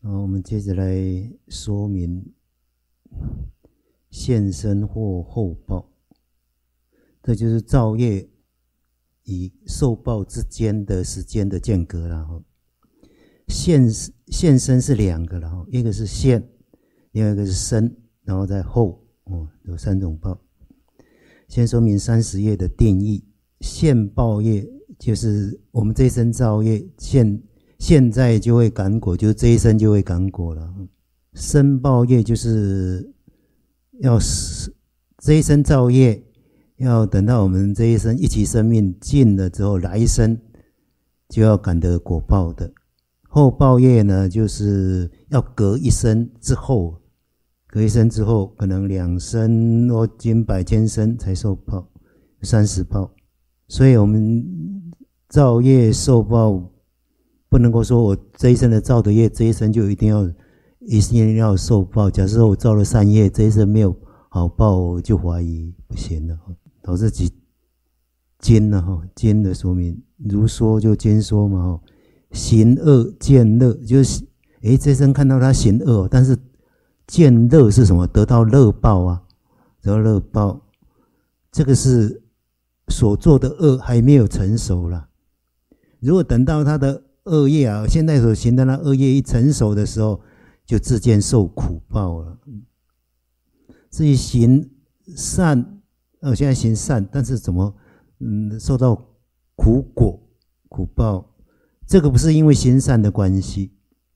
好，我们接着来说明现身或后报，这就是造业与受报之间的时间的间隔了。现身是两个了，一个是现，另外一个是身，然后再后，有三种报。先说明30业的定义。现报业就是我们这一生造业，现在就会感果，就是这一生就会感果了。身报业就是要这一生造业，要等到我们这一生一期生命尽了之后，来生就要感得果报的。后报业呢，就是要隔一生之后，可能2生或经百千生才受报，30报。所以我们造业受报，不能够说我这一生的造的业，这一生就一定要受报。假设我造了善业，这一生没有好报，我就怀疑不行了。导致经了经的说明，如说就经说嘛，行恶见乐，就是这一生看到他行恶，但是见乐是什么？得到乐报啊，得到乐报，这个是所做的恶还没有成熟了。如果等到他的恶业啊，现在所行的那恶业一成熟的时候，就自见受苦报了。至于行善，现在行善，但是怎么受到苦果苦报？这个不是因为行善的关系，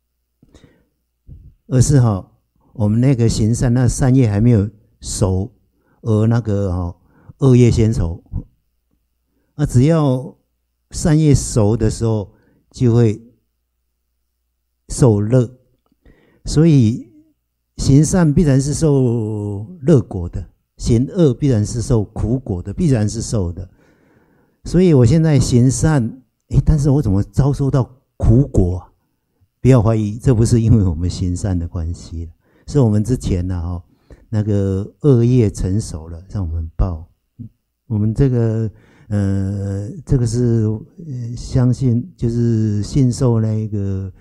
而是我们那个行善那善业还没有熟，而那个恶业先熟。只要善业熟的时候，就会受乐。所以行善必然是受乐果的，行恶必然是受苦果的，必然是受的。所以我现在行善，但是我怎么遭受到苦果啊？不要怀疑，这不是因为我们行善的关系，是我们之前那个恶业成熟了，让我们报。我们这个是相信，就是信受那个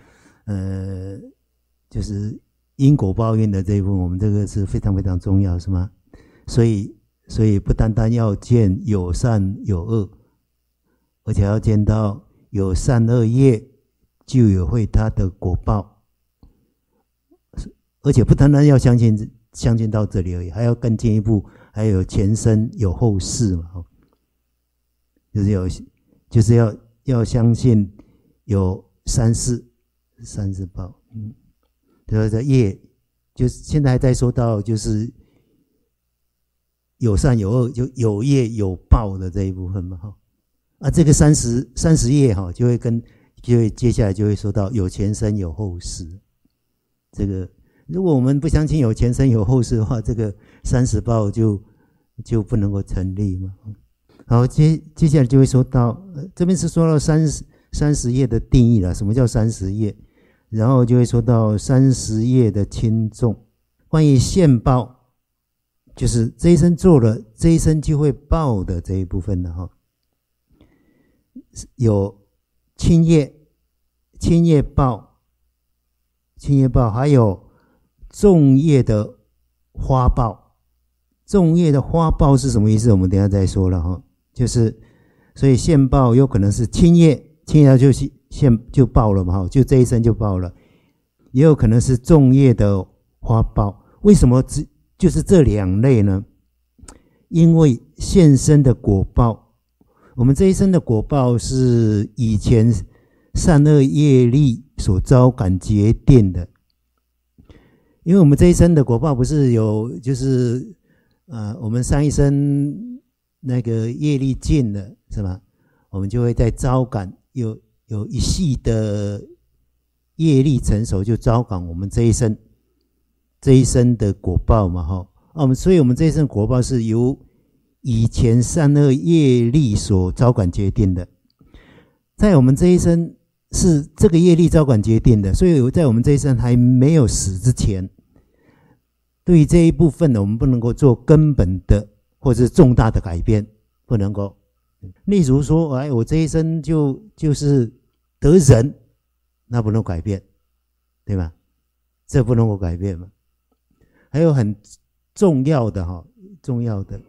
就是因果报应的这一部分，我们这个是非常非常重要，是吗？所以不单单要见有善有恶，而且要见到有善恶业就有会他的果报，而且不单单要相信到这里而已，还要更进一步，还有前生有后世嘛，就是要相信有三世报。这业就是现在还在说到，就是有善有恶，就有业有报的这一部分嘛。这个30业就会接下来就会说到有前生有后世。这个如果我们不相信有前生有后世的话，这个30报就不能够成立嘛。好，接下来就会说到，这边是说到30业的定义了，什么叫30业？然后就会说到30业的轻重。关于现报，就是这一生做了，这一生就会报的这一部分的有轻业报，还有重业的花报。重业的花报是什么意思？我们等一下再说了就是所以现报有可能是轻业就是就报了嘛，就这一生就报了，也有可能是重业的花报。为什么就是这2类呢？因为现生的果报，我们这一生的果报是以前善恶业力所招感决定的。因为我们这一生的果报不是有，就是我们上一生那个业力尽了，是吗？我们就会在招感有一系的业力成熟，就招感我们这一生的果报嘛所以我们这一生果报是由以前善恶业力所招感决定的。在我们这一生是这个业力招感决定的，所以在我们这一生还没有死之前，对于这一部分呢，我们不能够做根本的或者是重大的改变，不能够。例如说，我这一生就是得人，那不能改变，对吧？ 这不能够改变嘛。还有很重要的重要的，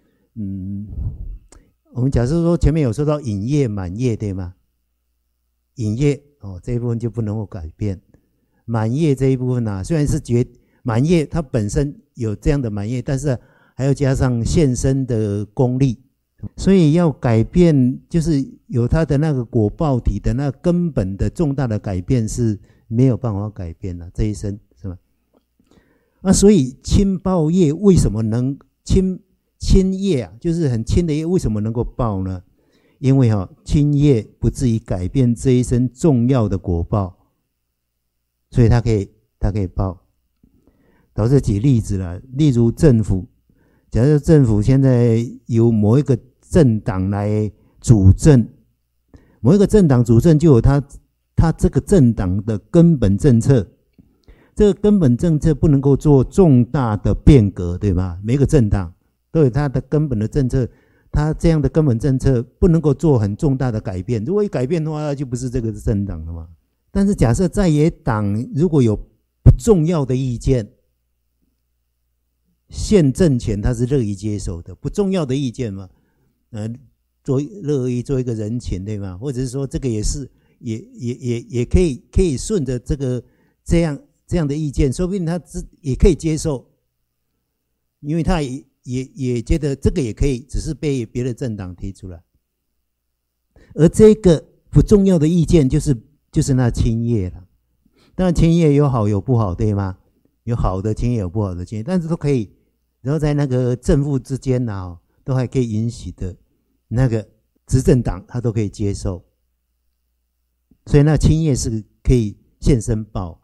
我们假设说前面有说到引业满业，对吗？引业这一部分就不能够改变。满业这一部分虽然是满业它本身有这样的满业，但是还要加上现身的功力，所以要改变就是有它的那个果报体的那根本的重大的改变是没有办法改变的，这一生是吧？所以轻报业为什么能轻业就是很轻的业为什么能够报呢？因为轻业不至于改变这一生重要的果报，所以它可以报。导致举例子了，例如政府，假设政府现在由某一个政党来主政，某一个政党主政就有他这个政党的根本政策，这个根本政策不能够做重大的变革，对吧？每个政党都有它的根本的政策，它这样的根本政策不能够做很重大的改变，如果一改变的话，那就不是这个政党了嘛。但是假设在野党如果有不重要的意见，现政权他是乐意接受的，不重要的意见嘛，乐意做一个人情，对吗？或者是说这个也是也可以顺着这样的意见，说不定他也可以接受，因为他也觉得这个也可以，只是被别的政党提出来。而这个不重要的意见就是那轻业了。当然轻业有好有不好，对吗？有好的轻业有不好的轻业，但是都可以。然后在那个正负之间都还可以允许的，那个执政党他都可以接受，所以那轻业是可以现身报。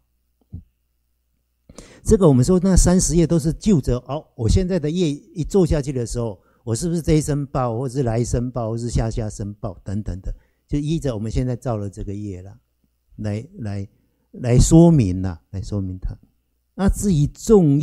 这个我们说那30业都是就着我现在的业一做下去的时候，我是不是这一生报，或是来生报，或是下生报等等的，就依着我们现在造了这个业了，来说明啦，来说明它。那至于重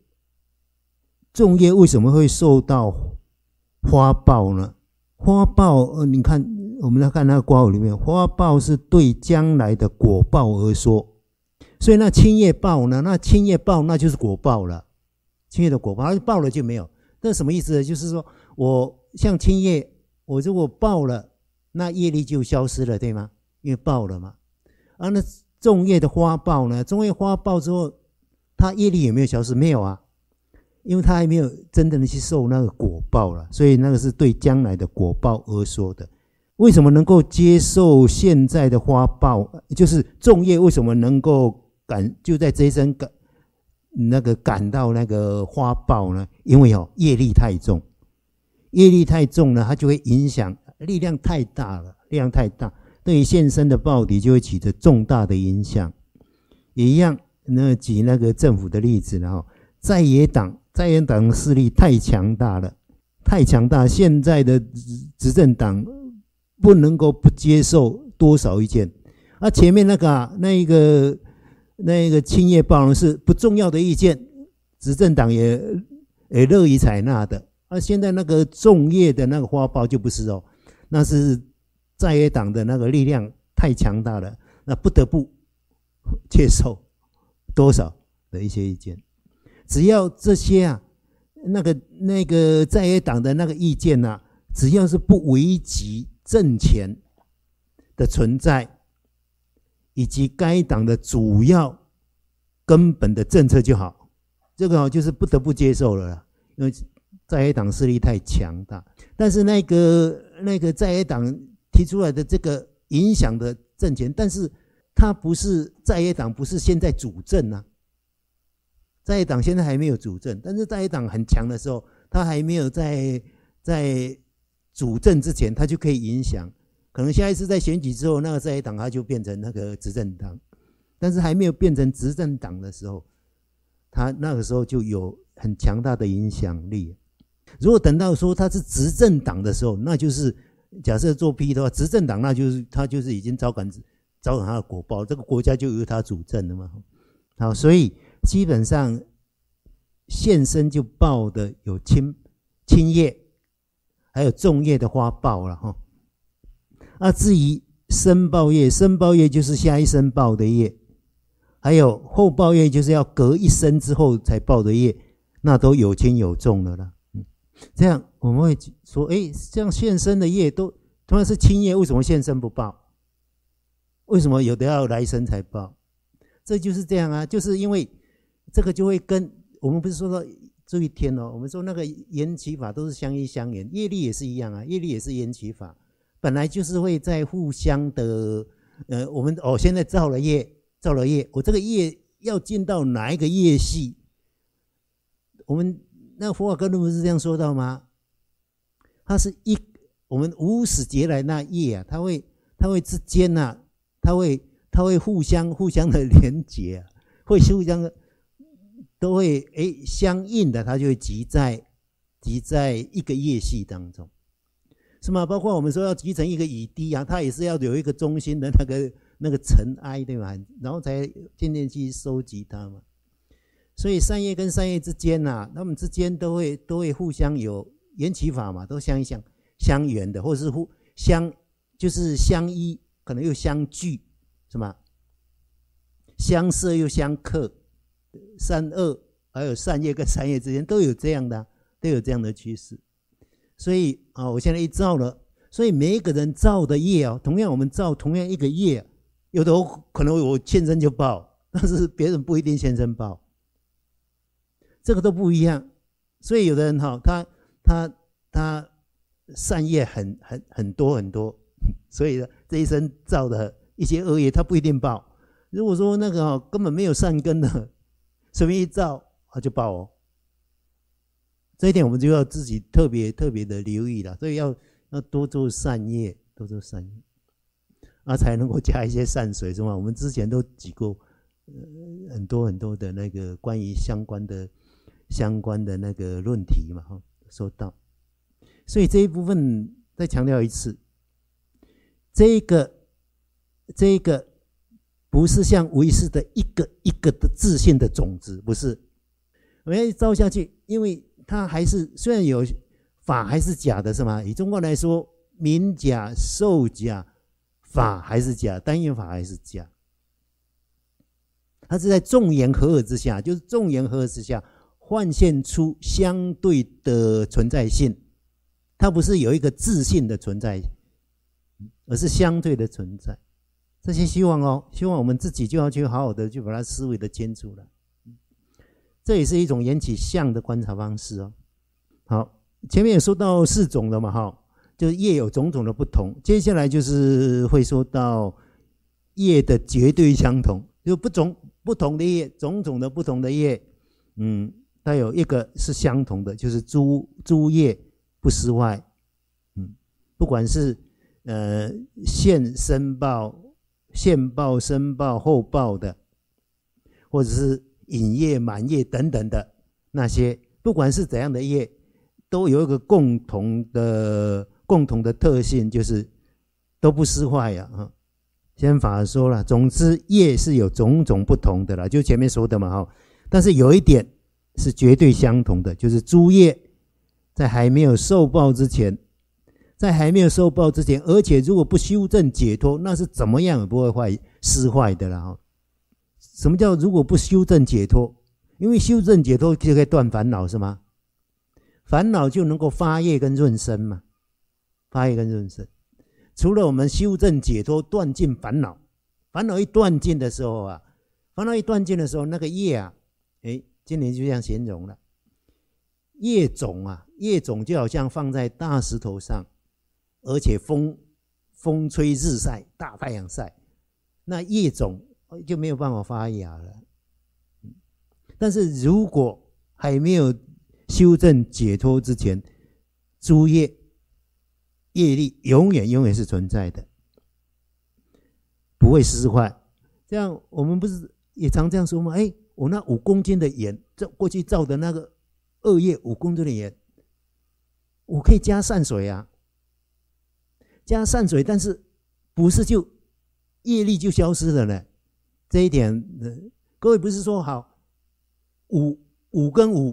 业为什么会受到花报呢？花报你看我们来看那个卦里面，花报是对将来的果报而说，所以那轻业报呢，那轻业报那就是果报了，轻业的果报，报了就没有。这什么意思呢？就是说我像轻业，我如果报了，那业力就消失了，对吗？因为报了嘛。那重业的花报呢？重业花报之后，它业力有没有消失？没有啊。因为他还没有真正的去受那个果报了，所以那个是对将来的果报而说的。为什么能够接受现在的花报？就是重业为什么能够就在这一生感到那个花报呢？因为业力太重，业力太重呢，它就会影响，力量太大了，力量太大，对于现身的报体就会起着重大的影响。也一样，举那个政府的例子，然后在野党势力太强大了，太强大，现在的执政党不能够不接受多少意见。前面那个轻业报是不重要的意见，执政党也乐意采纳的。现在那个重业的那个花报就不是那是在野党的那个力量太强大了，那不得不接受多少的一些意见。只要这些那个在野党的那个意见只要是不危及政权的存在，以及该党的主要根本的政策就好，这个就是不得不接受了啦，因为在野党势力太强大。但是那个在野党提出来的这个影响的政权，但是他不是在野党，不是现在主政在野党现在还没有主政，但是在野党很强的时候，他还没有在主政之前，他就可以影响。可能下一次在选举之后，那个在野党他就变成那个执政党，但是还没有变成执政党的时候，他那个时候就有很强大的影响力。如果等到说他是执政党的时候，那就是假设做批的话，执政党那就是他就是已经招感他的果报，这个国家就由他主政了嘛。好，所以基本上现身就报的有轻业，还有重业的花报了至于申报业就是下一生报的业， 还有后报业，就是要隔一生之后才报的业，那都有轻有重的啦。这样我们会说，这样现生的业都同样是轻业，为什么现生不报？为什么有的要来生才报？这就是这样啊，就是因为这个就会跟我们不是说到这一天哦，我们说那个缘起法都是相依相缘，业力也是一样啊，业力也是缘起法，本来就是会在互相的我们现在造了业，我这个业要进到哪一个业系？我们那佛法跟论不是这样说到吗？它是我们无始劫来那业啊，它会之间啊，它会互相的连结啊，会互相的都会相应的，它就会集在一个业系当中，是吗？包括我们说要集成一个雨滴啊，它也是要有一个中心的那个尘埃，对吧？然后才渐渐去收集它嘛。所以善业跟善业之间啊，他们之间都会互相有缘起法嘛，都相缘的，或者是就是相依，可能又相聚，是吗？相摄又相克，善恶还有善业跟善业之间都有这样的趋势。所以我现在一造了，所以每一个人造的业同样我们造同样一个业，有的可能我现身就报，但是别人不一定现身报，这个都不一样。所以有的人他善业很多很多，所以这一生造的一些恶业他不一定报。如果说那个根本没有善根的，随便一造他就报哦。这一点我们就要自己特别的留意了，所以要多做善业，才能够加一些善水，是吗？我们之前都举过很多的那个关于相关的那个论题嘛，说到。所以这一部分再强调一次，这个不是像唯识的一个一个的自信的种子，不是，我们要造下去，因为它还是虽然有法还是假的，是吗？以中国来说，名假、受假，法还是假，单元法还是假。它是在众缘合合之下，就是众缘合合之下幻现出相对的存在性，它不是有一个自性的存在，而是相对的存在。这些希望我们自己就要去好好的去把它思维的清楚了。这也是一种缘起相的观察方式哦。好，前面也说到4种了嘛，就是业有种种的不同。接下来就是会说到业的绝对相同，就不同的业，种种的不同的业，它有一个是相同的，就是诸业不失坏。不管是现报、身报、后报的，或者是引业、满业等等的那些，不管是怎样的业，都有一个共同的特性，就是都不失坏呀。先法说了，总之业是有种种不同的啦，就前面说的嘛，但是有一点是绝对相同的，就是诸业在还没有受报之前，而且如果不修正解脱，那是怎么样也不会失坏的啦。什么叫如果不修正解脱？因为修正解脱就可以断烦恼，是吗？烦恼就能够发业跟润生嘛，除了我们修正解脱断尽烦恼，烦恼一断尽的时候，那个业今年就这样形容了，业种就好像放在大石头上，而且风吹日晒，大太阳晒，那业种就没有办法发芽了。但是如果还没有修正解脱之前，诸业力永远是存在的，不会失坏。这样我们不是也常这样说吗？我那5公斤的盐，过去造的那个恶业5公斤的盐，我可以加善水啊，但是不是就业力就消失了呢？这一点各位不是说好5跟5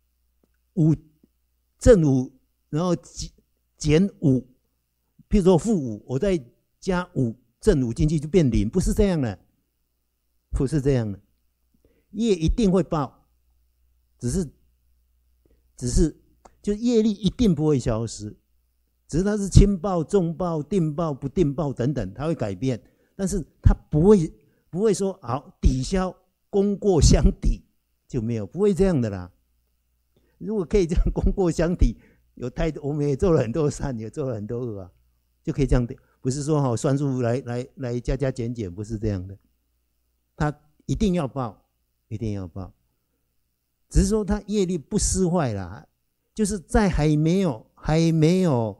正5，然后减5，譬如说-5，我再加5正5进去就变0，不是这样的。 不是这样的，业一定会报，只是就业力一定不会消失，只是它是轻报、重报、定报、不定报等等，它会改变，但是它不会说好抵消功过相抵就没有，不会这样的啦。如果可以这样功过相抵，有太多我们也做了很多善，也做了很多恶啊，就可以这样，不是说算数来加加减减，不是这样的。他一定要报，一定要报，只是说他业力不失坏啦，就是在还没有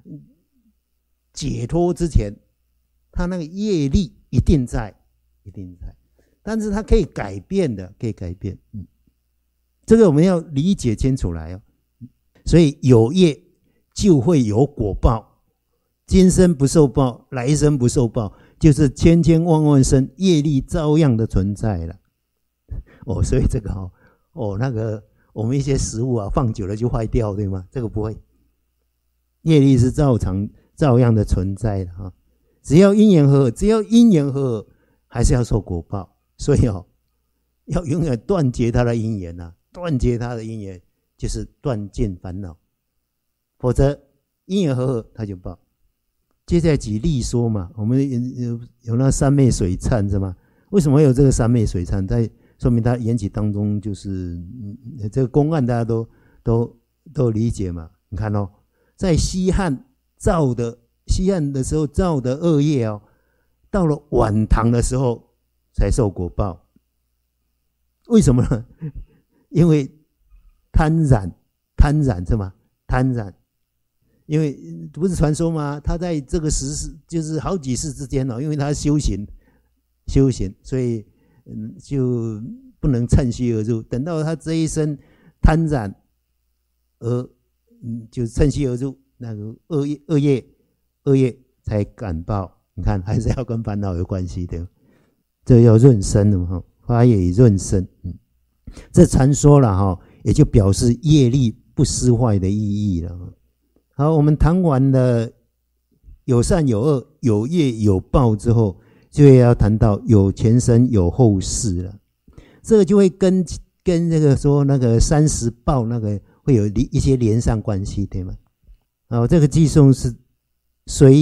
解脱之前，他那个业力一定在，但是他可以改变的，可以改变。这个我们要理解清楚来哦。所以有业就会有果报，今生不受报，来生不受报，就是千千万万生业力照样的存在了。所以这个那个我们一些食物啊放久了就坏掉，对吗？这个不会，业力是照样的存在的哈。只要因缘和合，还是要受果报。所以要永远断绝他的因缘啊，断绝他的因缘就是断尽烦恼，否则因缘合他就报。接下来举例说嘛，我们有那三昧水忏是吗？为什么有这个三昧水忏？在说明他缘起当中，就是这个公案大家都理解嘛。你看在西汉的时候造的恶业到了晚唐的时候才受果报。为什么呢？因为贪染是吗？贪染，因为不是传说吗？他在这个世就是好几世之间因为他修行，所以就不能趁虚而入。等到他这一生贪染而就趁虚而入，那个恶业才感报。你看，还是要跟烦恼有关系的。这要润身的嘛，发业以润身。这禅说了也就表示业力不失坏的意义了。好，我们谈完了有善有恶、有业有报之后，就要谈到有前生有后世了。这个就会跟那个说那个30报那个会有一些连上关系，对吗？这个偈颂是随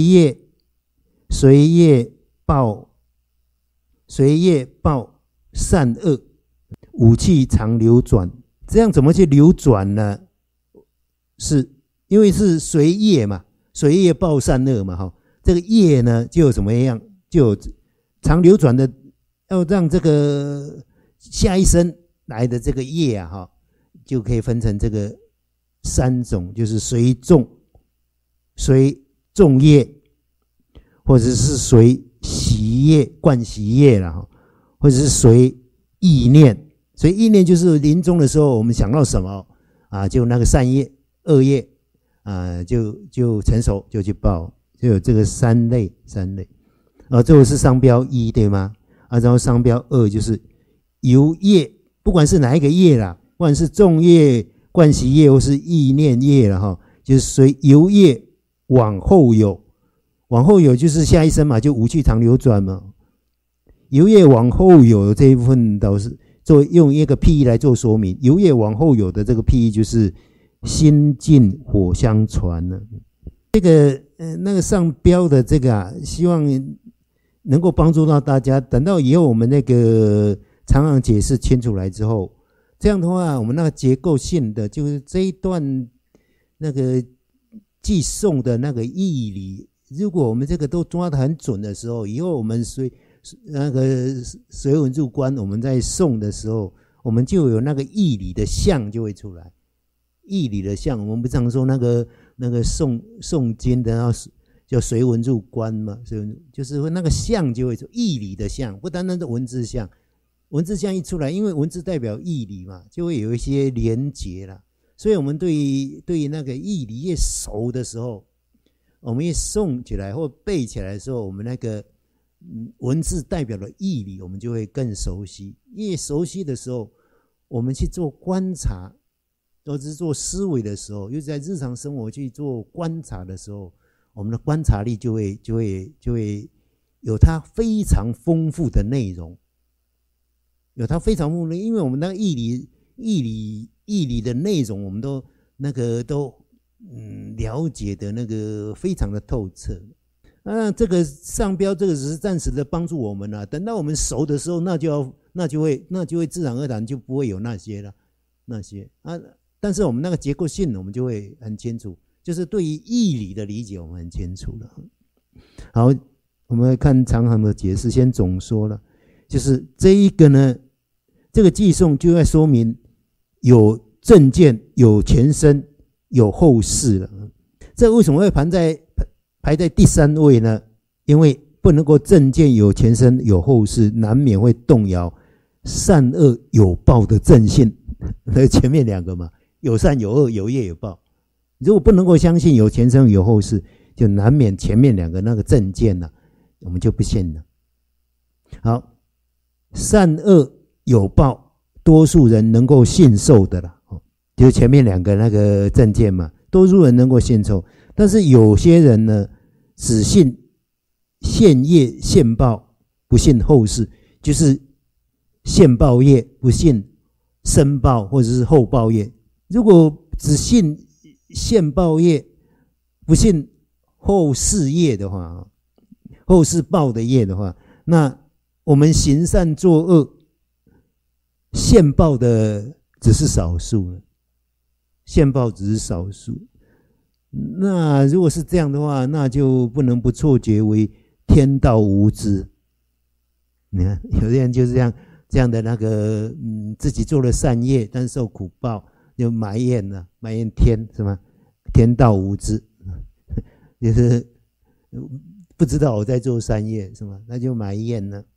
业报善恶，五气常流转。这样怎么去流转呢？是因为是随业嘛，随业报善恶嘛，这个业呢就有怎么样，就有常流转的，要让这个下一生来的这个业就可以分成这个3种，就是随众业，或者是随习业、惯习业啦，或者是随意念。所以意念就是临终的时候，我们想到什么就那个善业、恶业就成熟，就去报，就有这个三类。这个是商标1，对吗？然后商标2就是由业，不管是哪一个业啦，不管是众业、惯习业或是意念业啦，就是随由业往后有就是下一生嘛，就五趣常流转嘛。由业往后有这一部分倒是用一个譬喻来做说明，由业往后有的这个譬喻就是心净火相传了。这个那个上标的这个希望能够帮助到大家。等到以后我们那个常常解释清楚来之后，这样的话，我们那个结构性的就是这一段那个寄送的那个义理，如果我们这个都抓得很准的时候，以后我们那个随文入观，我们在诵的时候，我们就有那个义理的相就会出来。义理的相，我们不常说那个诵经的叫随文入观嘛，就是那个相就会出义理的相，不单单是文字相。文字相一出来，因为文字代表义理嘛，就会有一些连结啦。所以我们对于那个义理越熟的时候，我们越诵起来或背起来的时候，我们那个文字代表的义理，我们就会更熟悉。越熟悉的时候，我们去做观察，或者是做思维的时候，又在日常生活去做观察的时候，我们的观察力就会有它非常丰富的内容。 有它非常丰富的，因为我们那个义理的内容，我们都了解的那个非常的透彻。这个上标这个只是暂时的帮助我们啦，等到我们熟的时候，那就会自然而然就不会有那些了，但是我们那个结构性我们就会很清楚，就是对于义理的理解我们很清楚了。好，我们来看长行的解释，先总说了，就是这一个呢，这个寄送就在说明有正见、有前身、有后世了。这为什么会排在第3位呢？因为不能够正见、有前身、有后世，难免会动摇善恶有报的正性。前面2个嘛，有善有恶，有业有报。如果不能够相信有前生有后世，就难免前面2个那个正见呢，我们就不信了。好，善恶有报，多数人能够信受的啦，就是前面2个那个正见嘛，多数人能够信受。但是有些人呢，只信现业现报，不信后世，就是现报业，不信生报或者是后报业。如果只信现报业，不信后世业的话，后世报的业的话，那我们行善作恶，现报的只是少数了，现报只是少数。那如果是这样的话，那就不能不错觉为天道无知。你看，有些人就是这样的那个，自己做了善业，但受苦报，就埋怨了，埋怨天，是吗？天道无知，就是不知道我在做善业，是吗？那就埋怨了。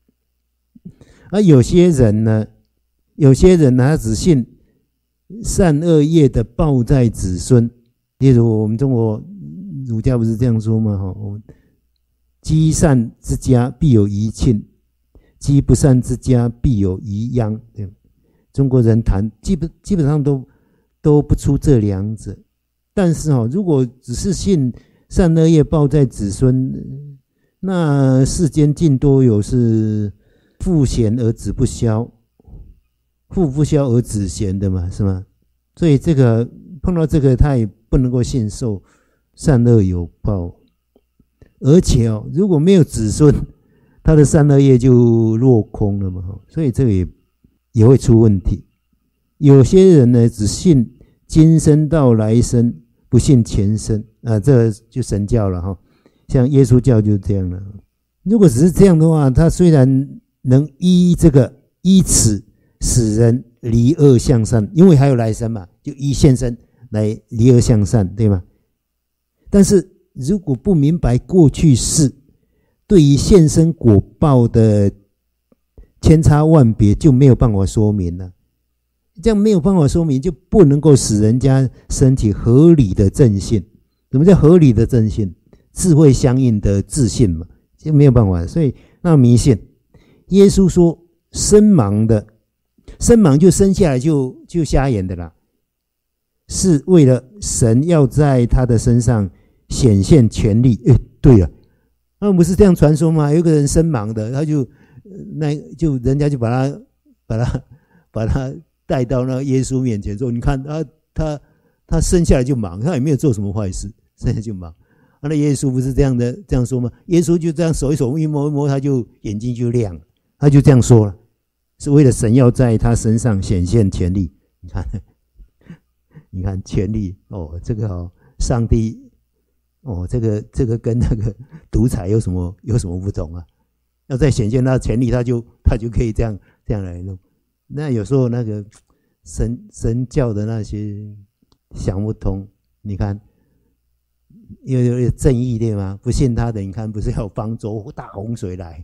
有些人呢，他只信善恶业的报在子孙。例如我们中国儒家不是这样说吗？积善之家必有余庆，积不善之家必有余殃。中国人谈基本上都不出这2者。但是如果只是信善恶业报在子孙，那世间尽多有是父贤而子不肖，父不肖而子贤的嘛，是吗？所以这个碰到这个，他也不能够信受善恶有报。而且如果没有子孙，他的善恶业就落空了嘛，所以这个也会出问题。有些人呢，只信今生到来生，不信前生这就神教了像耶稣教就是这样了。如果只是这样的话，他虽然能依此使人离恶向善，因为还有来生嘛，就依现身来离恶向善，对吗？但是如果不明白过去世对于现身果报的千差万别，就没有办法说明了。这样没有办法说明，就不能够使人家升起合理的正信。什么叫合理的正信？智慧相应的自信嘛，就没有办法。所以那迷信，耶稣说生盲就生下来就瞎眼的啦，是为了神要在他的身上显现权力。对了，那不是这样传说吗？有一个人生盲的，他就人家就把他带到那耶稣面前说，你看他生下来就盲，他也没有做什么坏事，生下来就盲。那耶稣不是这样说吗？耶稣就这样手一手一摸一摸，他就眼睛就亮了，他就这样说了，是为了神要在他身上显现权力。你看权力这个上帝这个跟那个独裁有什么不同啊？要再显现他的权力，他就可以这样来弄。那有时候那个神教的那些想不通，你看有正义对吗？不信他的，你看不是要方舟大洪水来，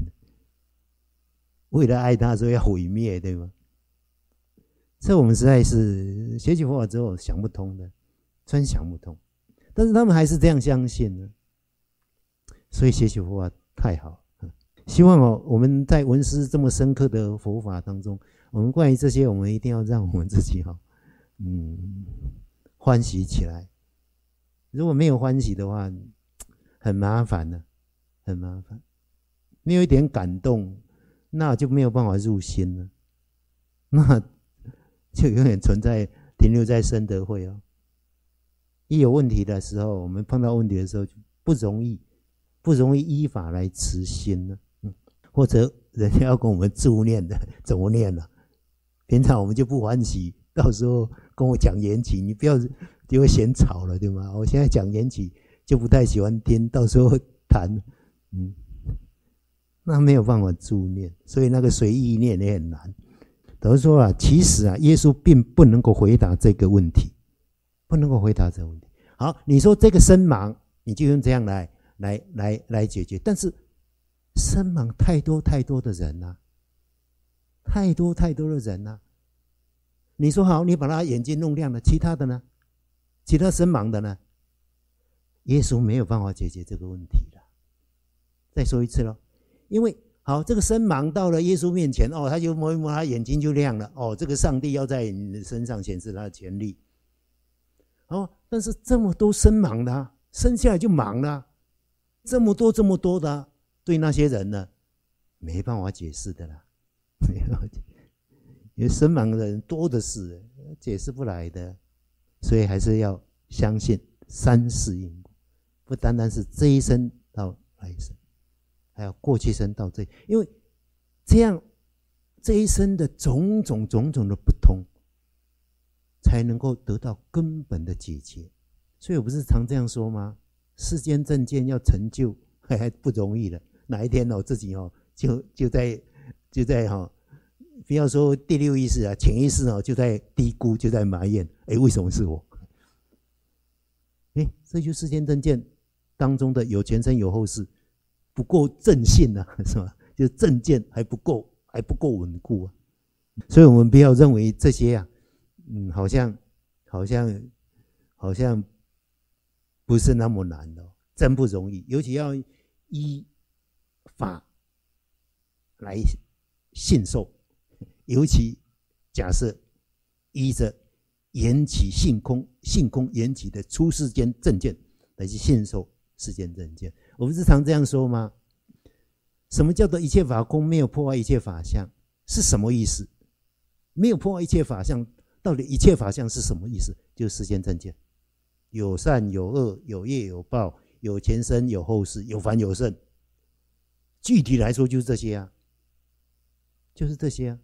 为了爱他所以要毁灭，对吗？这我们实在是学习佛法之后想不通的，真想不通。但是他们还是这样相信呢，所以学习佛法太好。希望我们在闻思这么深刻的佛法当中，我们关于这些，我们一定要让我们自己欢喜起来。如果没有欢喜的话，很麻烦的，很麻烦。没有一点感动， 那就没有办法入心了，那就永远存在停留在生德会哦。一有问题的时候，我们碰到问题的时候就不容易依法来持心了。或者人家要跟我们助念的，怎么念呢？平常我们就不欢喜，到时候跟我讲缘起，你不要就会嫌吵了，对吗？我现在讲缘起就不太喜欢听，到时候谈，那没有办法助念，所以那个随意念也很难。等于说其实耶稣并不能够回答这个问题，不能够回答这个问题。好，你说这个身盲，你就用这样来解决，但是身盲太多的人啊，太多的人啊。你说好，你把他眼睛弄亮了，其他的呢？其他身盲的呢？耶稣没有办法解决这个问题了。再说一次咯，因为好，这个身盲到了耶稣面前他就摸一摸，他眼睛就亮了这个上帝要在你的身上显示他的权力。但是这么多身盲的生下来就盲了，这么多的对那些人呢，没办法解释的啦，因为身盲的人多的是，解释不来的，所以还是要相信三世因果，不单单是这一生到来生，还有过去生到这，因为这样这一生的种种的不同，才能够得到根本的解决。所以我不是常这样说吗？世间正见要成就还不容易了，哪一天自己就在不要说第六意识潜意识就在低估，就在埋怨，为什么是我？这就是世间正见当中的有前生有后世，不够正信是吧？就是正见还不够稳固所以我们不要认为这些好像不是那么难的，真不容易，尤其要依法来信受，尤其假设依着缘起性空缘起的出世间正见来去信受世间正见。我不是常这样说吗？什么叫做一切法空，没有破坏一切法相，是什么意思？没有破坏一切法相，到底一切法相是什么意思？就是世间正见，有善有恶，有业有报，有前生有后世，有凡有圣。具体来说就是这些就是这些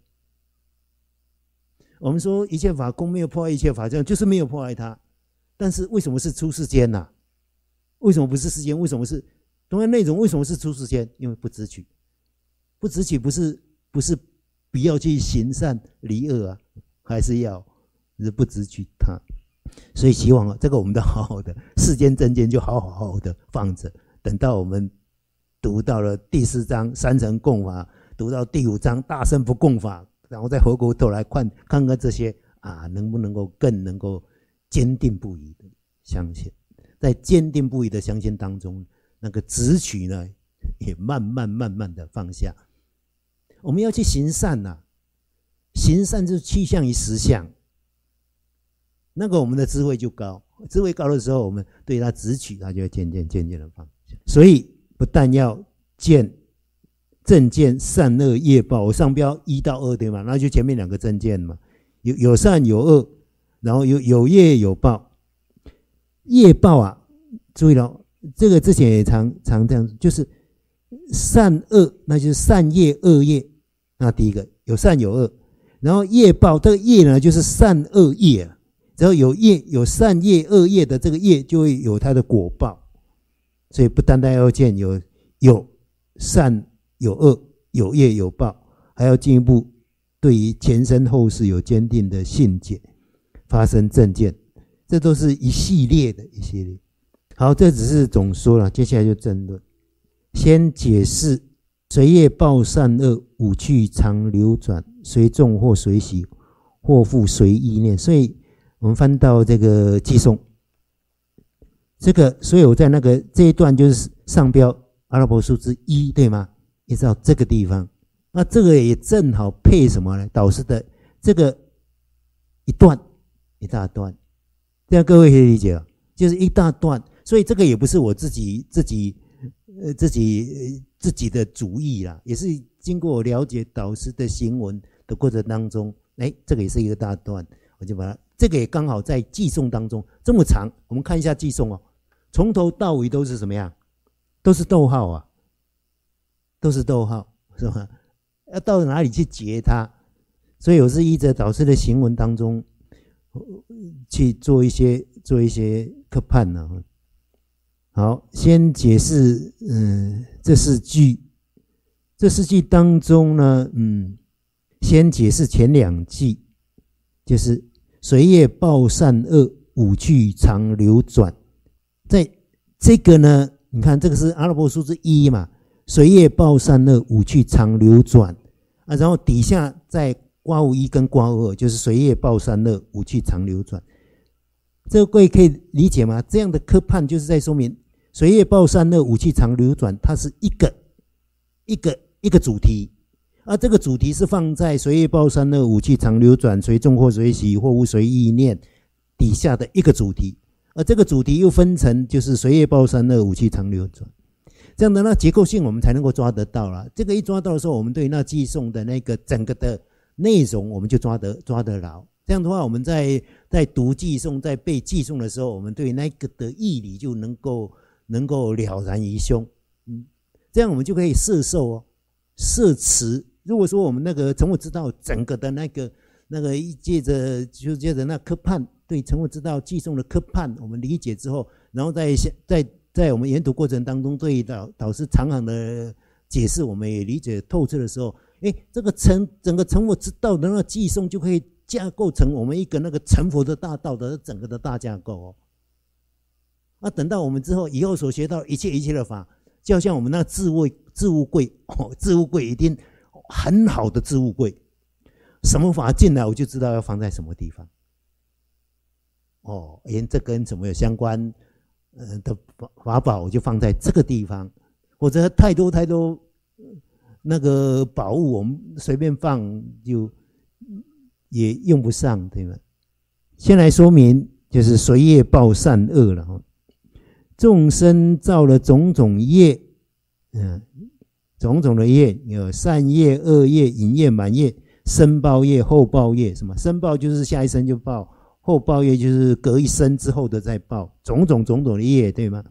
我们说一切法空，没有破坏一切法相，就是没有破坏它。但是为什么是出世间为什么不是世间？为什么是同样内容？为什么是出世间？因为不执取，不执取不是不要去行善离恶还是要不执取它。所以希望这个我们都好好的，世间正见就好的放着，等到我们读到了第4章三乘共法，读到第5章大乘不共法，然后再回过头来看看这些能不能够更能够坚定不移的相信，在坚定不移的相信当中，那个执取呢也慢慢的放下。我们要去行善行善就是趋向于实相，那个我们的智慧就高，智慧高的时候，我们对它执取，它就会渐渐的放下。所以不但要见正见善恶业报，我上标1到2对吗？那就前面2个正见嘛，有善有恶，然后有业有报。业报注意了，这个之前也常这样，就是善恶，那就是善业恶业。那第一个有善有恶，然后业报，这个业呢就是善恶业，只要有善业恶业的这个业，就会有它的果报。所以不单单要见有善有恶，有业有报，还要进一步对于前生后世有坚定的信解，发生正见，这都是一系列。好，这只是总说了，接下来就争论。先解释随业报善恶，五趣常流转，随众或随喜，或复随意念。所以我们翻到这个偈颂，所以我在这一段就是上标阿拉伯数字1，对吗？一直到这个地方，那这个也正好配什么呢？导师的这个一大段，这样各位可以理解就是一大段。所以这个也不是我自己的主意啦，也是经过我了解导师的行文的过程当中，这个也是一个大段，我就把它，这个也刚好在寄送当中这么长，我们看一下寄送哦，从头到尾都是什么样？都是逗号啊，都是逗号，是吧？要到哪里去解它？所以我是依着导师的行文当中去做一些科判呢。好，先解释这四句。这四句当中呢，先解释前两句，就是随业报善恶，五趣常流转。在这个呢，你看这个是阿拉伯数字1嘛，随业报善恶，五趣常流转啊，然后底下在刮胡1跟刮胡2，就是随业报善恶，五趣常流转。这个各位可以理解吗？这样的科判就是在说明随业报善恶，五趣常流转，它是一个主题，而这个主题是放在随业报善恶，五趣常流转，随众或随喜，或无随意念底下的一个主题，而这个主题又分成就是随业报善恶，五趣常流转。这样的那结构性我们才能够抓得到了。这个一抓到的时候，我们对那寄送的那个整个的内容我们就抓得牢。这样的话，我们在读寄送、在背寄送的时候，我们对那个的义理就能够了然于胸。这样我们就可以摄受哦，摄持。如果说我们那个成佛之道整个的那个借着那科判，对成佛之道寄送的科判，我们理解之后，然后在我们研读过程当中，对导师长行的解释，我们也理解透彻的时候，这个整个成佛之道的那个寄送就可以架构成我们一个那个成佛的大道的整个的大架构哦。等到我们之后以后所学到一切的法，就好像我们那置物柜置物柜一定很好的置物柜，什么法进来我就知道要放在什么地方。这跟什么有相关的法宝，我就放在这个地方，或者太多那个宝物，我们随便放就也用不上，对吗？先来说明，就是随业报善恶了。众生造了种种业，种种的业有善业、恶业、引业、满业、生报业、后报业。什么？生报就是下一生就报。后报业就是隔一生之后的再报，种种的业，对吗？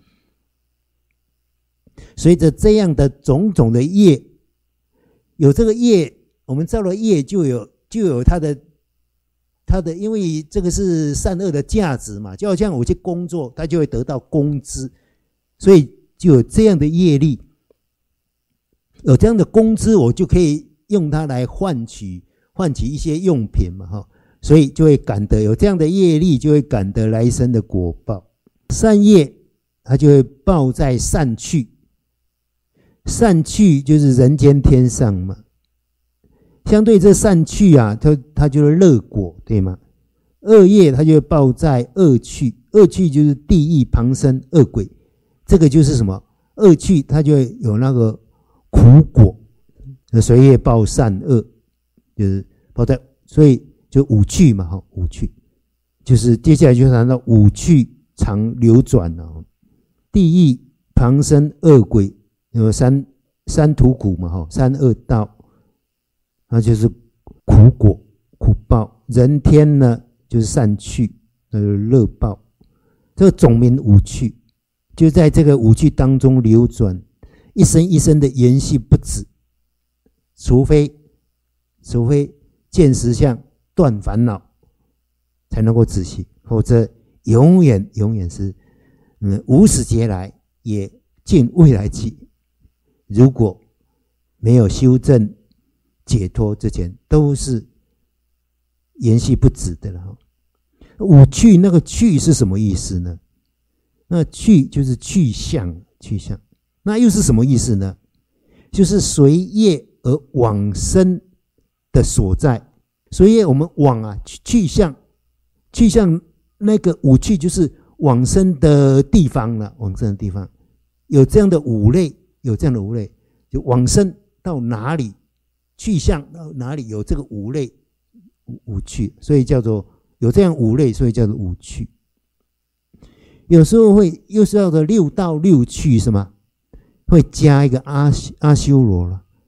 随着这样的种种的业，有这个业，我们造了业就有它的，因为这个是善恶的价值嘛，就好像我去工作，它就会得到工资，所以就有这样的业力，有这样的工资，我就可以用它来换取一些用品嘛，所以就会感得有这样的业力，就会感得来生的果报。善业它就会报在善趣，善趣就是人间天上嘛。相对这善趣啊，它就是乐果，对吗？恶业它就会报在恶趣，恶趣就是地狱、旁生、恶鬼，这个就是什么？恶趣它就会有那个苦果，随业报善恶，就是报在，所以就五趣嘛，五趣就是接下来就谈到五趣常流转了。地狱、旁生、恶鬼，有三途苦嘛，三恶道，那就是苦果、苦报。人天呢，就是善趣，乐报。这个总名五趣，就在这个五趣当中流转，一生一生的延续不止，除非见实相。断烦恼才能够止息，否则永远是无始劫来也尽未来际。如果没有修正解脱之前，都是延续不止的了。五趣，那个趣是什么意思呢？那趣就是去向，那又是什么意思呢？就是随业而往生的所在。所以我们往去向那个五趣，就是往生的地方了。往生的地方有这样的五类，就往生到哪里，去向到哪里，有这个五类五趣，所以叫做有这样五类，所以叫做五趣。有时候会又是要的六道六趣，什么会加一个阿修罗了。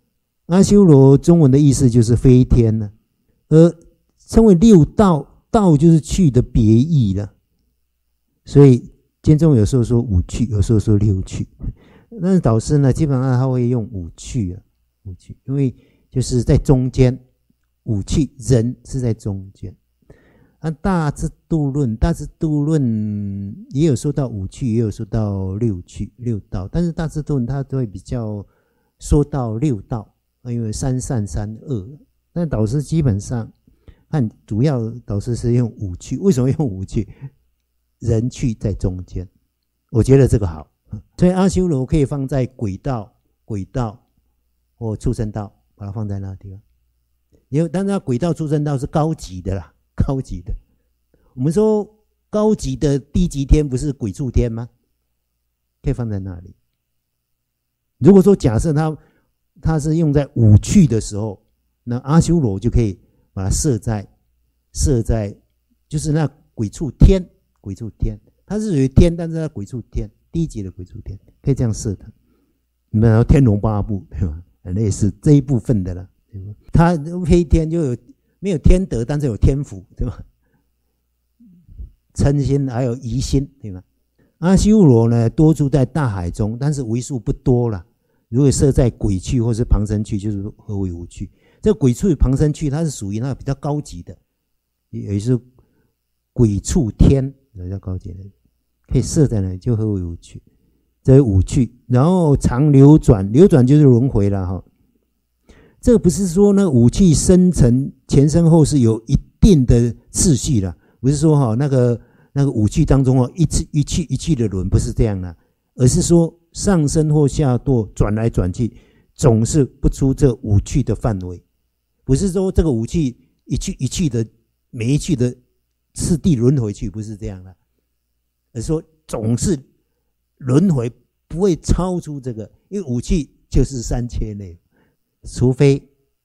阿修罗中文的意思就是飞天呢，而称为六道，道就是趣的别义了。所以经中有时候说五趣，有时候说六趣。但是导师呢，基本上他会用五趣啊，五趣，因为就是在中间，五趣人是在中间。大智度论也有说到五趣，也有说到六趣六道，但是大智度论他都会比较说到六道，因为三善三恶。但导师基本上看主要导师是用五趣，为什么用五趣？人趣在中间，我觉得这个好，所以阿修罗可以放在鬼道或畜生道，把它放在那个地方。但是鬼道畜生道是高级的啦，高级的。我们说高级的低级天不是鬼畜天吗？可以放在那里。如果说假设它是用在五趣的时候，那阿修罗就可以把它设在就是那鬼畜天，它是属于天，但是它鬼畜天，低级的鬼畜天，可以这样设的。你们天龙八部对吧？很类似这一部分的了。它飞天就没有天德，但是有天福，对吧？嗔心还有疑心，对吧？阿修罗呢，多住在大海中，但是为数不多了。如果设在鬼趣或是旁生趣，就是何为无趣？这个鬼畜旁生趣，它是属于那个比较高级的，也是鬼畜天比较高级的，可以设在那里，就何为无趣？这是五趣，然后常流转，流转就是轮回了哈。这个不是说那五趣生成前生后世有一定的次序了，不是说哈那个五趣当中一趣的轮，不是这样的，而是说上升或下堕转来转去，总是不出这五趣的范围，不是说这个五趣一趣的每一趣的次第轮回去，不是这样的，而是说总是轮回不会超出这个，因为五趣就是三切内，除非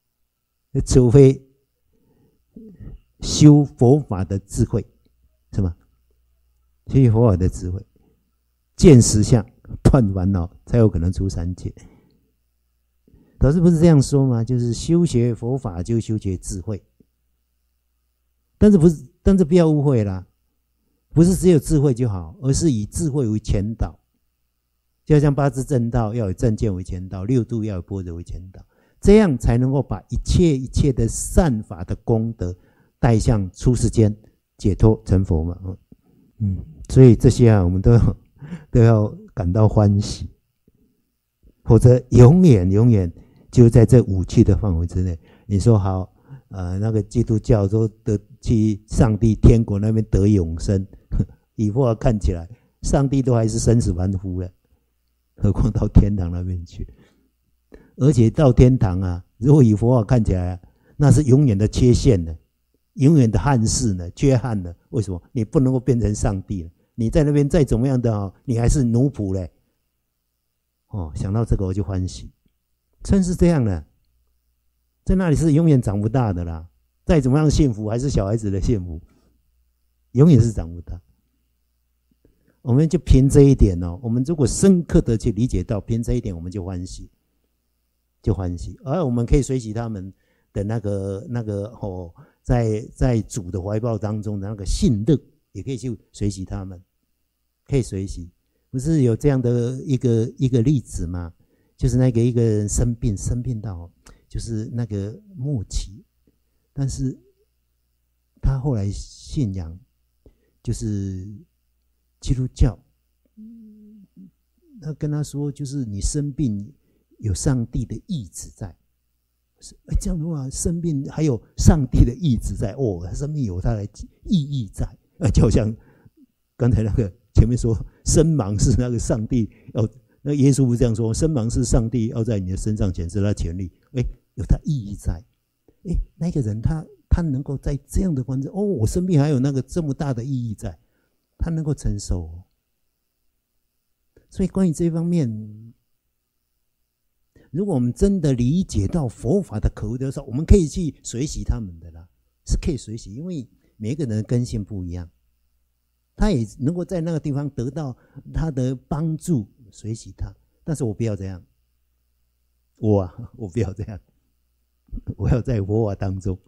修佛法的智慧，是吗？修佛法的智慧，见实相，断烦恼，才有可能出三界。老师不是这样说吗？就是修学佛法就修学智慧，但是不要误会啦，不是只有智慧就好，而是以智慧为前导。就像八支正道要有正见为前导，六度要有般若为前导，这样才能够把一切的善法的功德带向出世间解脱成佛嘛。所以这些我们都要感到欢喜，否则永远就在这五趣的范围之内。你说好，那个基督教都得去上帝天国那边得永生，以后看起来上帝都还是生死凡夫了，何况到天堂那边去？而且到天堂如果以佛法看起来那是永远的缺陷的，永远的憾事呢，缺憾呢？为什么？你不能够变成上帝了，你在那边再怎么样的你还是奴仆嘞。想到这个我就欢喜，真是这样的，在那里是永远长不大的啦，再怎么样幸福还是小孩子的幸福，永远是长不大。我们就凭这一点我们如果深刻的去理解到，凭这一点我们就欢喜，而我们可以随喜他们的那个在主的怀抱当中的那个信乐，也可以去随喜他们，可以随喜。不是有这样的一个例子吗？就是一个人生病到就是那个末期，但是他后来信仰就是基督教，他跟他说，就是你生病有上帝的意志在，这样的话生病还有上帝的意志在，生命有它的意义在，就好像刚才那个前面说身盲是那个上帝那耶稣不是这样说，身盲是上帝要在你的身上显示他权利，有他意义在。那个人他能够在这样的观众，我生病还有那个这么大的意义在，他能够承受。所以关于这方面，如果我们真的理解到佛法的可贵的时候，我们可以去随喜他们的啦，是可以随喜，因为每一个人的根性不一样，他也能够在那个地方得到他的帮助，随喜他。但是我不要这样，我不要这样， 我要在佛法当中，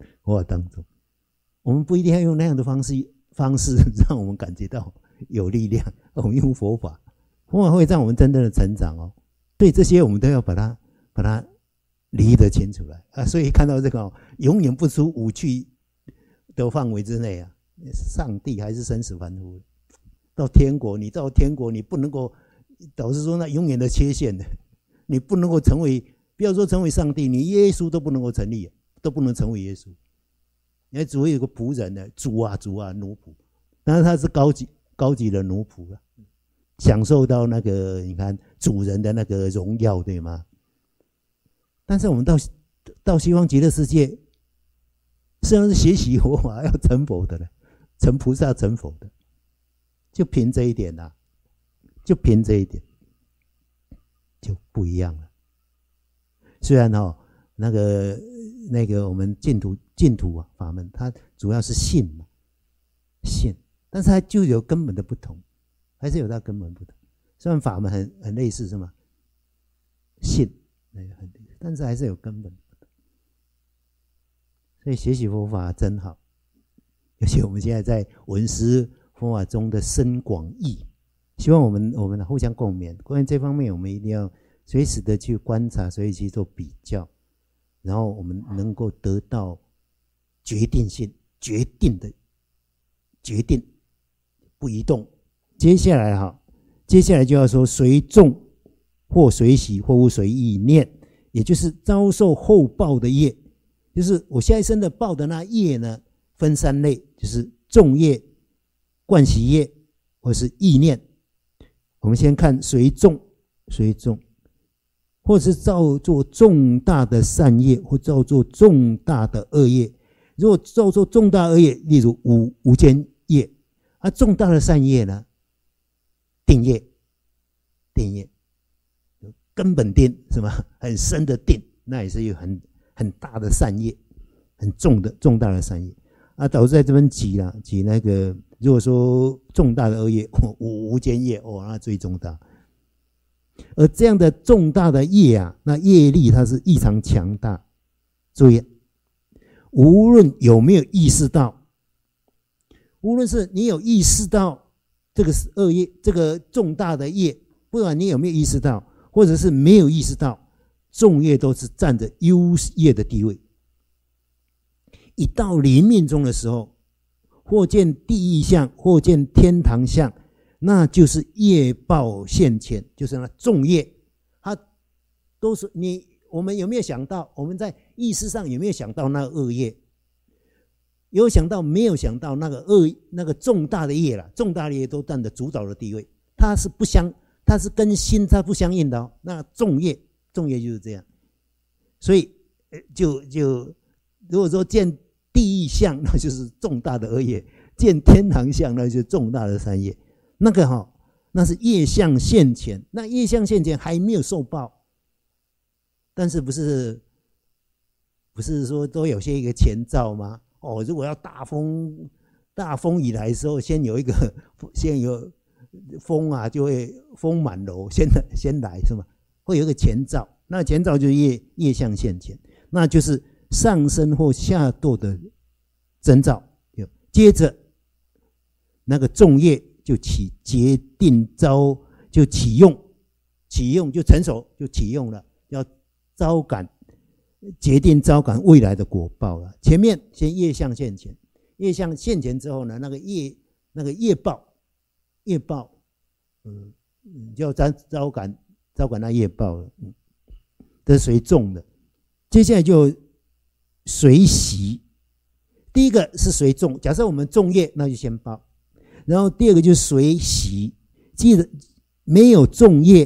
我们不一定要用那样的方式让我们感觉到有力量。我们用佛法会让我们真正的成长哦。所以这些我们都要把它理得清楚来啊。所以看到这个永远不出五趣的范围之内啊。上帝还是生死凡夫，到天国你不能够，导致说那永远的缺陷的，你不能够成为，不要说成为上帝，你耶稣都不能够成立，都不能成为耶稣。你还只会有个仆人呢，主啊奴仆，但是他是高级的奴仆啊，享受到那个你看主人的那个荣耀，对吗？但是我们到西方极乐世界，虽然是学习佛法要成佛的了，成菩萨成佛的，就凭这一点啊，就不一样了。虽然那个我们净土啊法门，它主要是信嘛，但是它就有根本的不同，还是有它根本不同。虽然法门很类似，是吗？信但是还是有根本不同。所以学习佛法真好，尤其我们现在在闻思佛法中的深广义，希望我们互相共勉。关于这方面，我们一定要随时的去观察，随时去做比较，然后我们能够得到决定不移动。接下来就要说随众或随喜或无随意念，也就是遭受后报的业，就是我下一生的报的那业呢，分三类，就是众业、惯习业或是意念。我们先看随众，或是造作重大的善业，或造作重大的恶业。如果造作重大恶业，例如无间业，重大的善业呢，定业，根本定是吗？很深的定，那也是有很大的善业，很重大的善业导致在这边举那个，如果说重大的恶业，无间业那最重大。而这样的重大的业那业力它是异常强大。注意，无论有没有意识到，无论是你有意识到这个恶业，这个重大的业，不管你有没有意识到，或者是没有意识到，众业都是占着优业的地位。一到临命终的时候，或见地狱相，或见天堂相，那就是业报现前，就是那重业，它都是我们有没有想到？我们在意识上有没有想到那个恶业？有想到没有想到那个重大的业啦？重大的业都占着主导的地位，它是跟心它不相应的那重业就是这样。所以如果说见地狱相，那就是重大的恶业；见天堂相，那就是重大的善业。那是业相现前，那业相现前还没有受报，但是不是说都有些一个前兆吗？如果要大风雨来的时候，先有风就会风满楼，先来是吗？会有一个前兆，那前兆就是业相现前，那就是上升或下堕的征兆。接着那个重业就起决定就启用就成熟，就启用了，要决定招感未来的果报了。前面先业相现前，业相现前之后呢，那个业报就要招感那业报了，这是随众的。接下来就随喜，第一个是随众，假设我们重业，那就先报，然后第二个就是随喜。记得没有重业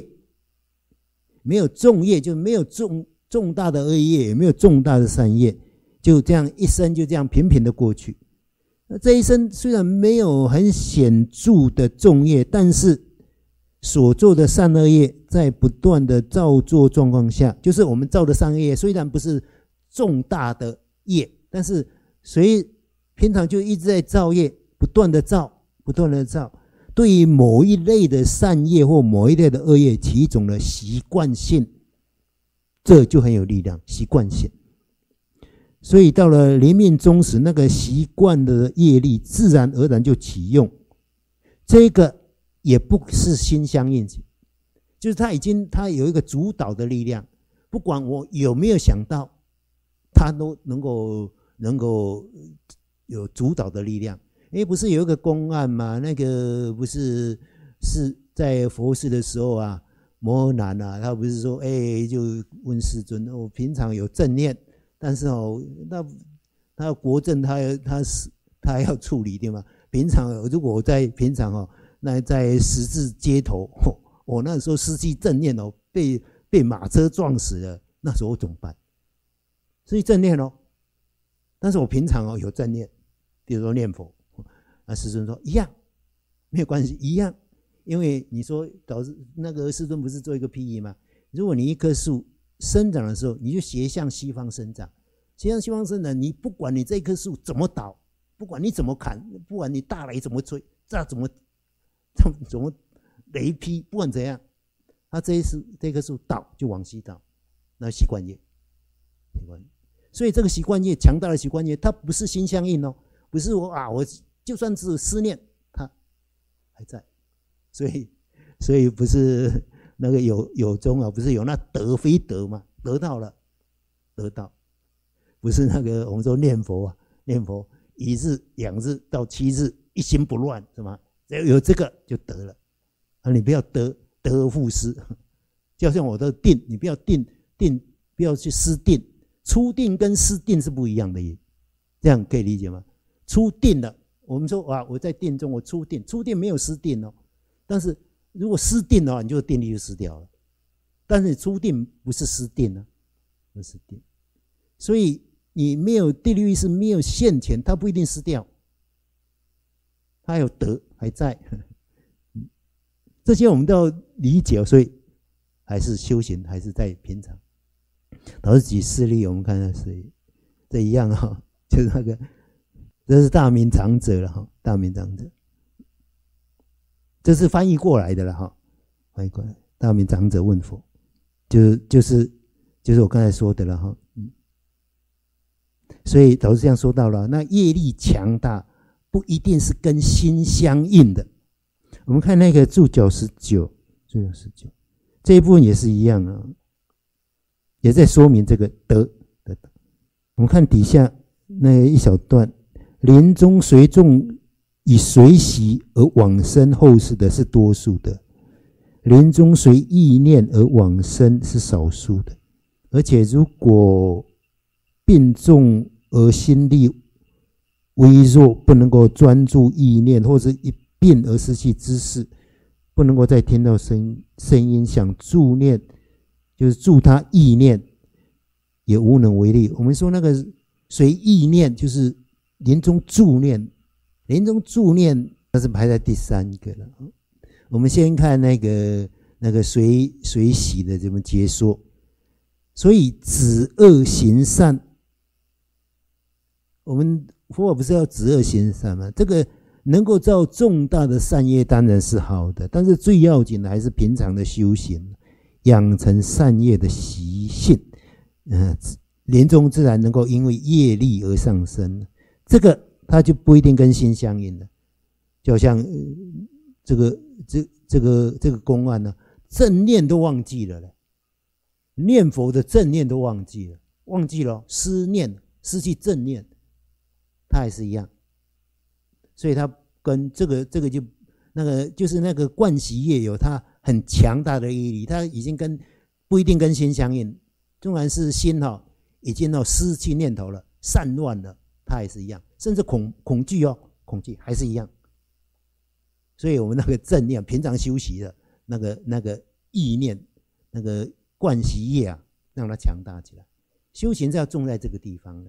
就没有重大的恶业，也没有重大的善业，就这样一生就这样平平的过去。那这一生虽然没有很显著的重业，但是所做的善恶业在不断的造作状况下，就是我们造的善恶业虽然不是重大的业，但是平常就一直在造业，不断的造，对于某一类的善业或某一类的恶业起一种的习惯性，这就很有力量。习惯性所以到了临命终时，那个习惯的业力自然而然就启用。这个也不是心相应，就是他有一个主导的力量，不管我有没有想到，他都能够有主导的力量。不是有一个公案吗？那个不是在佛事的时候啊，摩诃男啊，他不是说就问世尊，我平常有正念，但是他国政他要处理对吗？平常如果我在平常那在十字街头，我那时候失去正念被马车撞死了，那时候我怎么办？失去正念但是我平常有正念，比如说念佛，那世尊说一样，没有关系，一样，因为你说导致那个世尊不是做一个譬喻吗？如果你一棵树生长的时候，你就斜向西方生长，斜向西方生长，你不管你这棵树怎么倒，不管你怎么砍，不管你大雷怎么吹，怎么雷劈，不管怎样，它这棵树倒就往西倒，那习惯业，所以这个习惯业，强大的习惯业，它不是心相应不是我就算是思念，它还在，所以不是那个有中不是有那得非得吗？得到了，得到，不是那个我们说念佛念佛1日2日到7日一心不乱是吗？只要有这个就得了你不要得而复失，就像我的定，你不要定不要去失定，初定跟失定是不一样的，这样可以理解吗？初定了，我们说我在定中我初定没有失定但是如果失定的话，你就定力就失掉了。但是你初定不是失定不是定，所以你没有定力是没有现前，它不一定失掉，它有得还在，这些我们都要理解，所以还是修行，还是在平常。老师举事例，我们看看是这一样就是那个，这是大明长者了大明长者，这是翻译过来的了翻译过来。大明长者问佛，就是我刚才说的了所以老师这样说到了，那业力强大不一定是跟心相应的。我们看那个注脚19这一部分也是一样也在说明这个得。我们看底下那一小段，临终随众以随喜而往生后世的是多数的，临终随意念而往生是少数的。而且如果病重而心力微弱，不能够专注意念，或是一病而失去知识，不能够再听到声音，想助念就是助他意念也无能为力。我们说那个随意念就是临终助念，那是排在第3个了。我们先看那个随喜的这么解说。所以止恶行善，我们佛法不是要止恶行善吗？这个能够造重大的善业当然是好的，但是最要紧的还是平常的修行，养成善业的习性，临终自然能够因为业力而上升。这个它就不一定跟心相应了，就好像这个公案正念都忘记了，念佛的正念都忘记了，失念，失去正念，它还是一样。所以它跟这个就那个就是那个惯习业有它很强大的业力，它已经不一定跟心相应。纵然是心已经失去念头了，散乱了，它还是一样。甚至恐惧恐惧还是一样。所以我们那个正念，平常修习的那个意念，那个惯习业让它强大起来。修行是要重在这个地方的，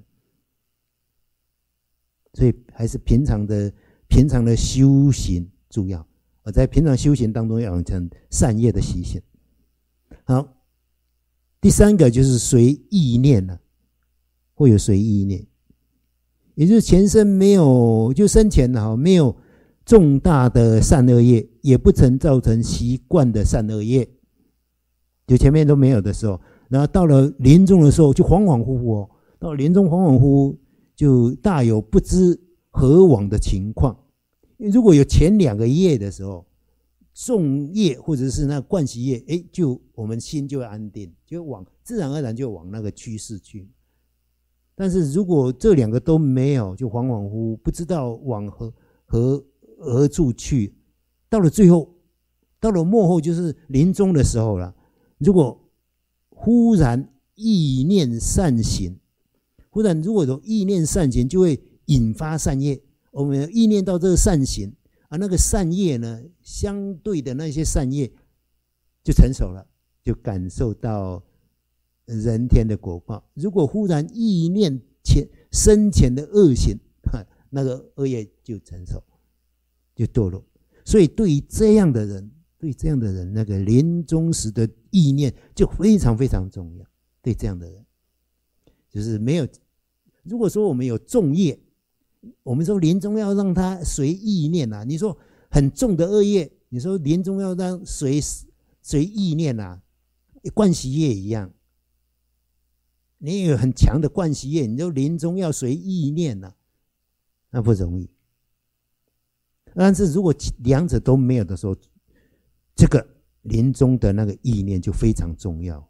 所以还是平常的修行重要。而在平常修行当中要养成善业的习性。好，第3个就是随意念会有随意念，也就是前生没有，就生前没有重大的善恶业，也不曾造成习惯的善恶业，就前面都没有的时候，然后到了临终的时候就恍恍惚惚到临终恍恍惚惚，就大有不知何往的情况。如果有前2个业的时候，重业或者是那惯习业，就我们心就会安定，就自然而然就往那个趋势去。但是如果这2个都没有，就恍恍惚惚，不知道往何处去，到了最后，到了末后，就是临终的时候了。如果忽然意念善行，如果有意念善行，就会引发善业。我们意念到这个善行啊，那个善业呢，相对的那些善业就成熟了，就感受到人天的果报。如果忽然意念深浅的恶行，那个恶业就成熟，就堕落。所以对于这样的人，那个临终时的意念就非常非常重要。对这样的人，就是没有。如果说我们有重业，我们说临终要让他随意念啊。你说很重的恶业，你说临终要让随意念啊，惯习业一样。你有很强的惯习业，你就临终要随意念啊，那不容易。但是如果2者都没有的时候，这个临终的那个意念就非常重要。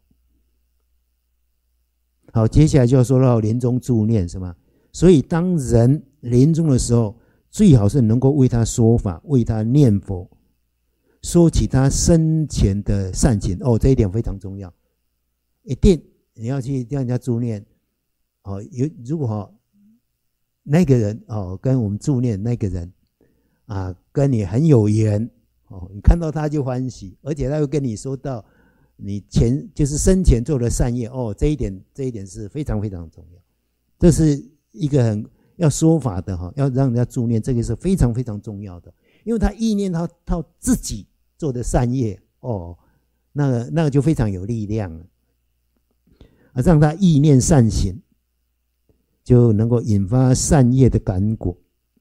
好，接下来就要说到临终助念，是吗？所以当人临终的时候，最好是能够为他说法，为他念佛，说起他生前的善行。这一点非常重要。一定你要去让人家助念。如果那个人跟我们助念那个人跟你很有缘你看到他就欢喜，而且他会跟你说到你就是生前做的善业这一点是非常非常重要。这是一个很要说法的要让人家助念，这个是非常非常重要的。因为他意念他自己做的善业那个就非常有力量了。让他意念善行，就能够引发善业的感果。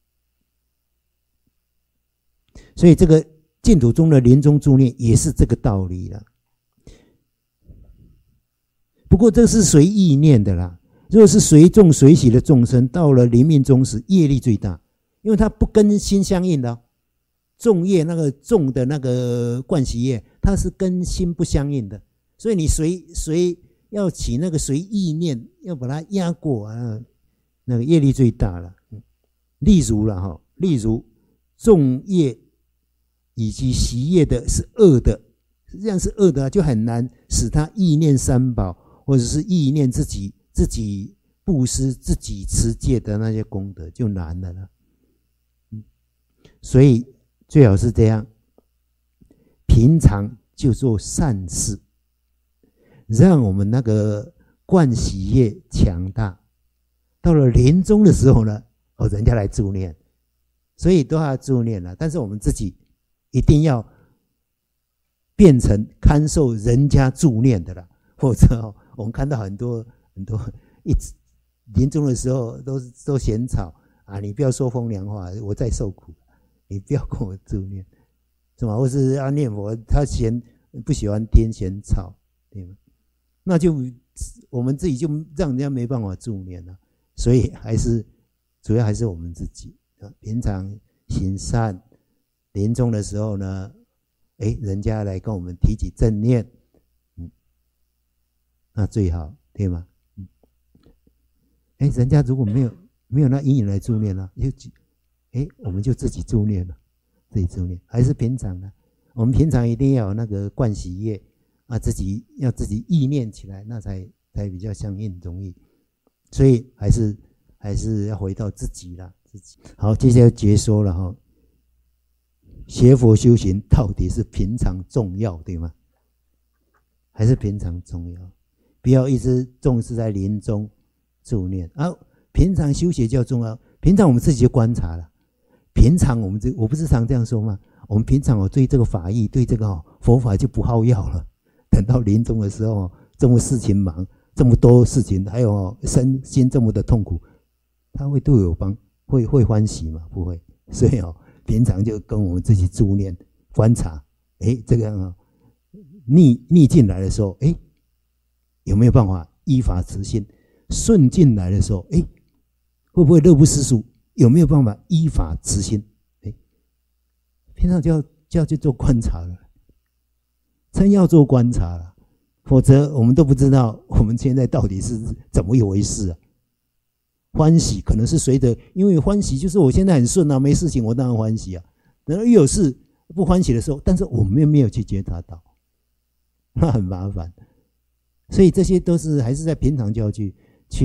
所以这个净土中的临终助念也是这个道理了。不过这是随意念的啦。如果是随众随喜的众生，到了临命终时，业力最大，因为它不跟心相应的众业，那个众的那个惯习业，它是跟心不相应的，所以你随要起那个随意念，要把它压过那个业力最大了。例如众业以及习业的是恶的，实际上是恶的就很难使他意念三宝，或者是意念自己布施、自己持戒的那些功德，就难了啦。所以最好是这样，平常就做善事，让我们那个惯习业强大。到了临终的时候呢，人家来助念，所以都要助念了。但是我们自己一定要变成堪受人家助念的了，否则我们看到很多一直临终的时候都嫌吵你不要说风凉话，我在受苦，你不要跟我助念，是吗？或是要念佛，他不喜欢听嫌吵，对吗？那就我们自己就让人家没办法助念了。所以主要还是我们自己平常行善，临终的时候呢，人家来跟我们提起正念，那最好，对吗？人家如果没有那因缘来助念了，我们就自己助念了，自己助念还是平常的。我们平常一定要有那个惯习业自己意念起来，那才比较相应容易。所以还是要回到自己啦，自己。好，接下来结说了哈。学佛修行到底是平常重要，对吗？还是平常重要？不要一直重视在临终助念平常修学较重要。平常我们自己就观察了。平常我不是常这样说吗？我们平常对这个法义，对这个佛法就不好要了。等到临终的时候，这么事情忙，这么多事情，还有身心这么的痛苦，他会对我有帮，会欢喜吗？不会。所以平常就跟我们自己助念观察，这个逆境来的时候，有没有办法依法持心？ 顺进来的时候，会不会乐不思蜀？有没有办法依法执行？平常就要去做观察了，真要做观察了，否则我们都不知道我们现在到底是怎么一回事啊。欢喜可能是随着，因为欢喜就是我现在很顺啊，没事情我当然欢喜啊。然后一有事不欢喜的时候，但是我们没有去觉察到，那很麻烦。所以这些都是还是在平常就要去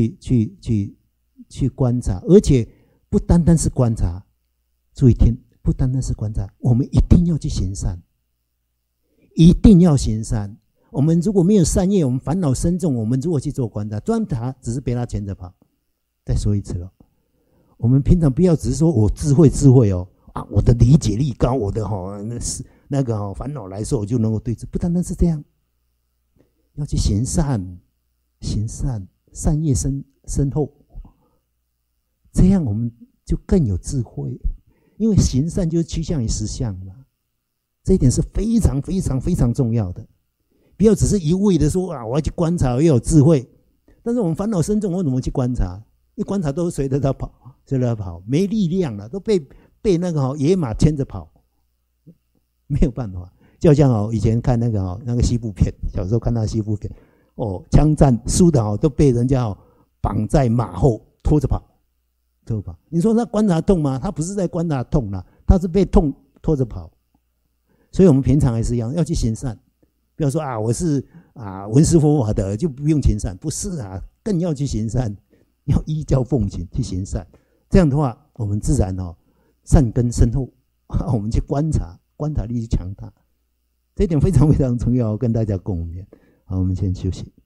观察，而且不单单是观察，注意听，不单单是观察，我们一定要去行善，一定要行善。我们如果没有善业，我们烦恼深重，我们如果去做观察，观察只是被他牵着跑。再说一次了，我们平常不要只是说我智慧哦啊，我的理解力高，我的那个烦恼来说我就能够对治，不单单是这样，要去行善，善业深厚，这样我们就更有智慧。因为行善就是趋向于实相嘛，这一点是非常非常非常重要的。不要只是一味的说啊，我要去观察，我要有智慧。但是我们烦恼深重，我怎么去观察？一观察都随着他跑，没力量了，都被那个野马牵着跑，没有办法。就像以前看那个西部片，小时候看到西部片，枪战输的都被人家绑在马后拖着跑。你说他观察痛吗？他不是在观察痛啦，他是被痛拖着跑。所以我们平常还是一样要去行善，不要说啊我是闻思佛法的就不用行善，不是啊，更要去行善。要依教奉行去行善，这样的话，我们自然善根深厚，我们去观察力去强大，这一点非常非常重要，跟大家共勉。好，我们先休息。